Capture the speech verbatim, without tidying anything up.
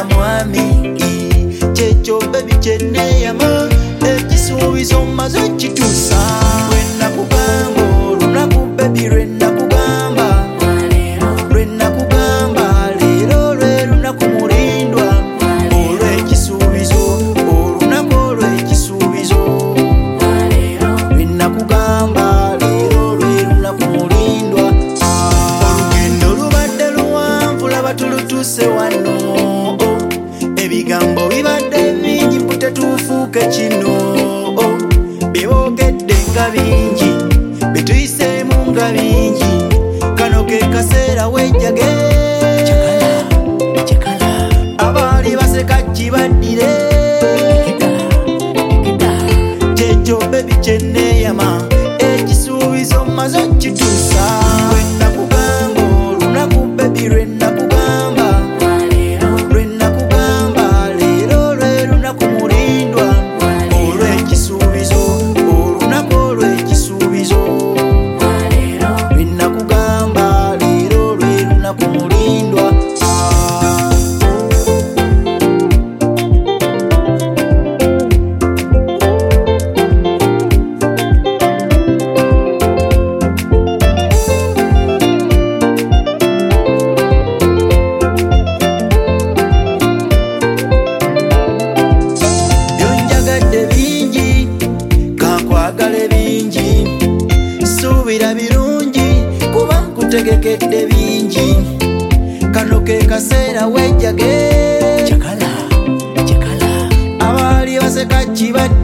mwami kyekyo bebi kyeneyama ekisuubizo maze kituusa lwenakugamba olunaku bebi lwenakugamba lwenakugamba leero lwe lunaku mulindwa olw'ekisuubizo olunaku olw'ekisuubizo lwenakugamba leero lwe lunaku mulindwa olugendo lubadde luwanvu laba tulutuuse wano ebigambo bibadde bingi mpute tuufuuke kino byeboogedde nga bingi bituyiseemu nga bingi kano ke kaseera wejjage abaali baseka kibaddire kyekyo bebi kyeneyama ekisuubizo maze kituusa lwenakugamba olunaku bebi lwenakugamba lwenakugamba leero lwe lunaku mulindwa olw'ekisuubizo olunaku olw'ekisuubizo lwenakugamba leero lwe lunaku mulindwa kankwagale bingi suubira birungi kuba nkutegekedde bingi kano ke kaseera wejjage abaali baseka kibadde